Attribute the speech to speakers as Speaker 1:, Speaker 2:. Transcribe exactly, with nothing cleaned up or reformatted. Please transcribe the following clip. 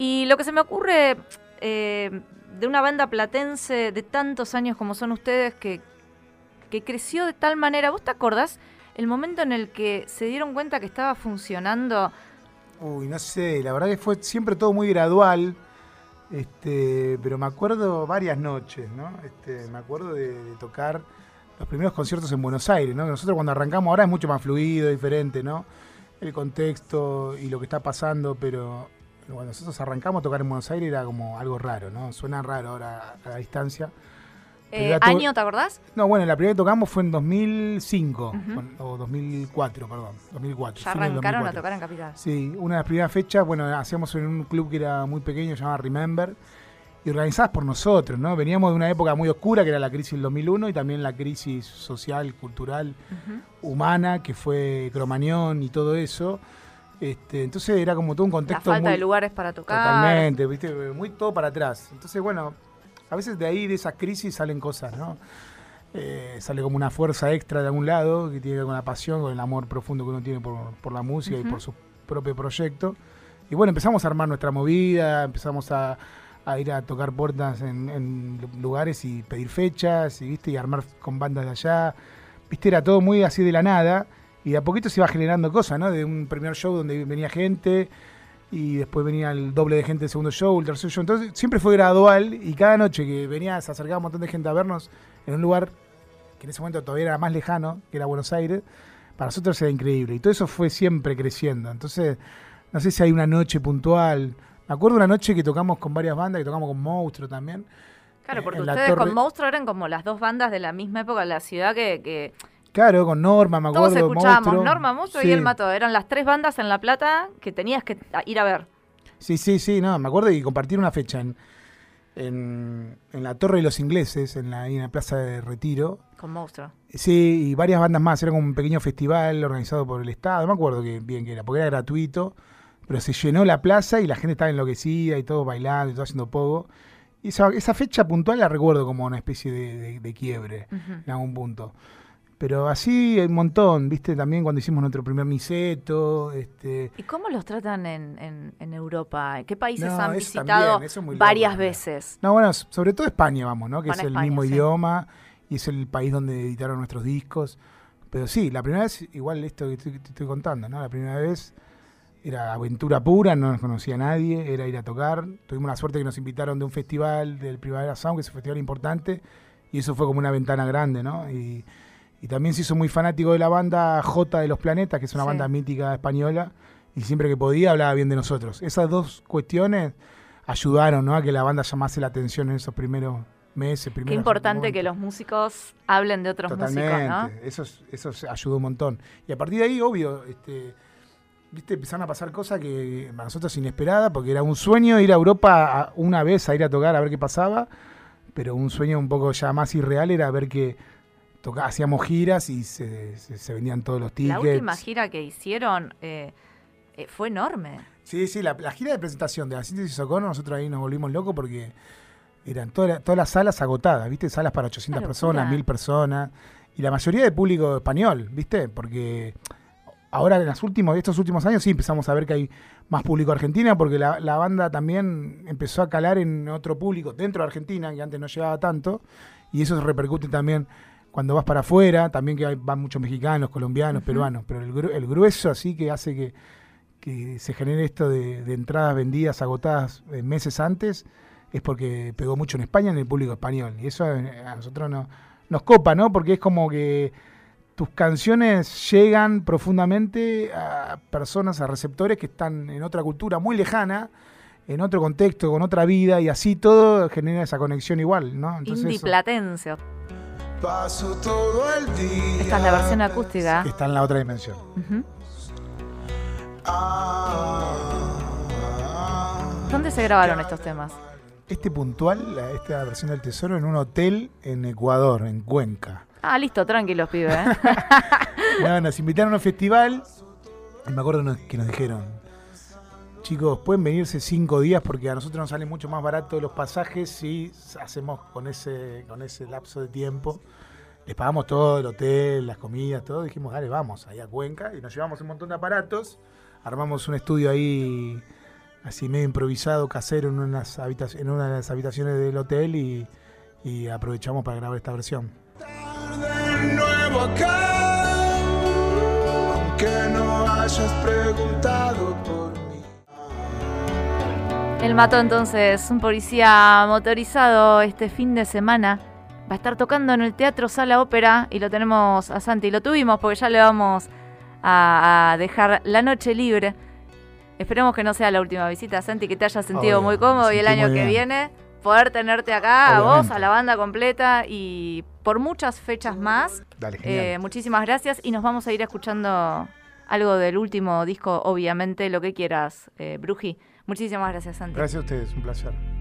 Speaker 1: Y lo que se me ocurre eh, de una banda platense de tantos años como son ustedes, que, que creció de tal manera, ¿vos te acordás el momento en el que se dieron cuenta que estaba funcionando?
Speaker 2: Uy, no sé, la verdad que fue siempre todo muy gradual, este, pero me acuerdo varias noches, ¿no? Este, me acuerdo de, de tocar los primeros conciertos en Buenos Aires, ¿no? Nosotros cuando arrancamos ahora es mucho más fluido, diferente, ¿no? El contexto y lo que está pasando, pero cuando nosotros arrancamos a tocar en Buenos Aires era como algo raro, ¿no? Suena raro ahora a la distancia.
Speaker 1: Eh, ¿Año, te acordás?
Speaker 2: No, bueno, la primera que tocamos fue en dos mil cinco,
Speaker 1: Uh-huh.
Speaker 2: con- o dos mil cuatro, perdón, dos mil cuatro.
Speaker 1: Ya
Speaker 2: fines del
Speaker 1: arrancaron
Speaker 2: dos mil
Speaker 1: a
Speaker 2: cuatro.
Speaker 1: tocar en Capital.
Speaker 2: Sí, una de las primeras fechas, bueno, hacíamos en un club que era muy pequeño, llamado Remember, y organizadas por nosotros, ¿no? Veníamos de una época muy oscura, que era la crisis del dos mil uno, y también la crisis social, cultural,
Speaker 1: Uh-huh.
Speaker 2: humana, que fue Cromañón y todo eso. Este, entonces era como todo un
Speaker 1: La
Speaker 2: contexto
Speaker 1: falta
Speaker 2: muy...
Speaker 1: de lugares para tocar.
Speaker 2: Totalmente, ¿viste? Muy todo para atrás. Entonces, bueno, a veces de ahí, de esas crisis, salen cosas, ¿no? Eh, sale como una fuerza extra de algún lado, que tiene que ver con la pasión, con el amor profundo que uno tiene por, por la música
Speaker 1: Uh-huh.
Speaker 2: y por su propio proyecto. Y bueno, empezamos a armar nuestra movida, empezamos a, a ir a tocar puertas en, en lugares y pedir fechas, y, ¿viste? Y armar con bandas de allá. ¿Viste? Era todo muy así de la nada, y de a poquito se iba generando cosas, ¿no? De un primer show donde venía gente, y después venía el doble de gente el segundo show, el tercer show. Entonces siempre fue gradual, y cada noche que venía se acercaba un montón de gente a vernos en un lugar que en ese momento todavía era más lejano, que era Buenos Aires, para nosotros era increíble. Y todo eso fue siempre creciendo. Entonces, no sé si hay una noche puntual. Me acuerdo una noche que tocamos con varias bandas, que tocamos con Monstruo también.
Speaker 1: Claro, porque
Speaker 2: en la
Speaker 1: ustedes
Speaker 2: torre-
Speaker 1: con Monstruo eran como las dos bandas de la misma época en la ciudad que, que
Speaker 2: Claro, con Norma, me acuerdo.
Speaker 1: todos escuchábamos.
Speaker 2: Monstruo.
Speaker 1: Norma, Monstruo
Speaker 2: Sí.
Speaker 1: y El Mató. Eran las tres bandas en La Plata que tenías que a- ir a ver.
Speaker 2: Sí, sí, sí, no, me acuerdo y compartir una fecha en, en, en la Torre de los Ingleses, en la, ahí en la Plaza de Retiro.
Speaker 1: Con Monstruo.
Speaker 2: Sí, y varias bandas más. Era como un pequeño festival organizado por el Estado. No me acuerdo que, bien que era, porque era gratuito. Pero se llenó la plaza y la gente estaba enloquecida y todo bailando y todo haciendo pogo. Y esa, esa fecha puntual la recuerdo como una especie de, de, de quiebre
Speaker 1: Uh-huh.
Speaker 2: en algún punto. Pero así hay un montón, ¿viste? También cuando hicimos nuestro primer Niceto. Este,
Speaker 1: ¿Y cómo los tratan en, en, en Europa? ¿Qué países
Speaker 2: No,
Speaker 1: han
Speaker 2: eso
Speaker 1: visitado
Speaker 2: también, eso es muy
Speaker 1: varias
Speaker 2: loco, ¿no?
Speaker 1: veces?
Speaker 2: No, bueno, s- sobre todo España, vamos, ¿no? Que
Speaker 1: Van
Speaker 2: es
Speaker 1: a
Speaker 2: el
Speaker 1: España,
Speaker 2: mismo
Speaker 1: sí.
Speaker 2: idioma y es el país donde editaron nuestros discos. Pero sí, la primera vez, igual esto que te, te estoy contando, ¿no? La primera vez era aventura pura, no nos conocía a nadie, era ir a tocar. Tuvimos la suerte que nos invitaron de un festival del Primavera Sound, que es un festival importante, y eso fue como una ventana grande, ¿no? Y, y también se hizo muy fanático de la banda J de los Planetas, que es una
Speaker 1: Sí.
Speaker 2: banda mítica española, y siempre que podía hablaba bien de nosotros. Esas dos cuestiones ayudaron, ¿no? A que la banda llamase la atención en esos primeros meses.
Speaker 1: Qué
Speaker 2: primeros
Speaker 1: importante que
Speaker 2: momentos.
Speaker 1: los músicos hablen de otros
Speaker 2: Totalmente,
Speaker 1: músicos, ¿no?
Speaker 2: eso, es- eso se ayudó un montón. Y a partir de ahí, obvio, este, viste, empezaron a pasar cosas que para nosotros inesperadas, porque era un sueño ir a Europa a- una vez a ir a tocar a ver qué pasaba, pero un sueño un poco ya más irreal era ver que toca- hacíamos giras y se, se- se vendían todos los tickets.
Speaker 1: La última gira que hicieron eh, eh, fue enorme.
Speaker 2: Sí, sí, la, la gira de presentación de la Síntesis Socorro, nosotros ahí nos volvimos locos porque eran toda la- todas las salas agotadas, ¿viste? Salas para ochocientas
Speaker 1: Una
Speaker 2: personas,
Speaker 1: locura.
Speaker 2: mil personas, y la mayoría de público español, ¿viste? Porque ahora en los últimos, estos últimos años sí empezamos a ver que hay más público argentino, porque la, la banda también empezó a calar en otro público dentro de Argentina, que antes no llegaba tanto, y eso repercute también cuando vas para afuera, también que hay- van muchos mexicanos, colombianos,
Speaker 1: Ujú.
Speaker 2: peruanos, pero el, gru- el grueso así que hace que, que se genere esto de, de entradas vendidas, agotadas eh, meses antes, es porque pegó mucho en España en el público español. Y eso eh, a nosotros no, nos copa, ¿no? Porque es como que tus canciones llegan profundamente a personas, a receptores que están en otra cultura muy lejana, en otro contexto, con otra vida, y así todo genera esa conexión igual, ¿no? Entonces
Speaker 1: Indie
Speaker 2: eso-
Speaker 1: platense.
Speaker 3: Paso todo el día.
Speaker 1: Esta es la versión acústica.
Speaker 2: está en la otra dimensión.
Speaker 1: Ujú.
Speaker 3: Ah,
Speaker 1: ¿Dónde se grabaron estos temas?
Speaker 2: Este puntual, la- esta versión del Tesoro, en un hotel en Ecuador, en Cuenca.
Speaker 1: Ah, listo, tranquilos, pibe. ¿eh?
Speaker 2: No, nos invitaron a un festival y me acuerdo nos- que nos dijeron, chicos, pueden venirse cinco días porque a nosotros nos salen mucho más baratos los pasajes si hacemos con ese, con ese lapso de tiempo. Les pagamos todo, el hotel, las comidas, todo. Dijimos, dale, vamos, ahí a Cuenca. Y nos llevamos un montón de aparatos. Armamos un estudio ahí así medio improvisado, casero, en, unas habitac- en una de las habitaciones del hotel y, y aprovechamos para grabar esta versión.
Speaker 3: De nuevo acá, aunque no hayas preguntado por mí.
Speaker 1: El Mató entonces, un policía motorizado este fin de semana. Va a estar tocando en el Teatro Sala Ópera y lo tenemos a Santi. Lo tuvimos porque ya le vamos a, a dejar la noche libre. Esperemos que no sea la última visita, Santi, que te hayas sentido
Speaker 2: Obvio,
Speaker 1: muy cómodo
Speaker 2: me
Speaker 1: y el
Speaker 2: sentí
Speaker 1: año
Speaker 2: muy
Speaker 1: que
Speaker 2: bien.
Speaker 1: viene poder tenerte acá, a vos,
Speaker 2: Obviamente.
Speaker 1: a la banda completa y por muchas fechas más.
Speaker 2: Dale, genial.
Speaker 1: Eh, muchísimas gracias y nos vamos a ir escuchando algo del último disco, obviamente, lo que quieras, eh, Bruji. Muchísimas gracias, Santi.
Speaker 2: Gracias a ustedes, un placer.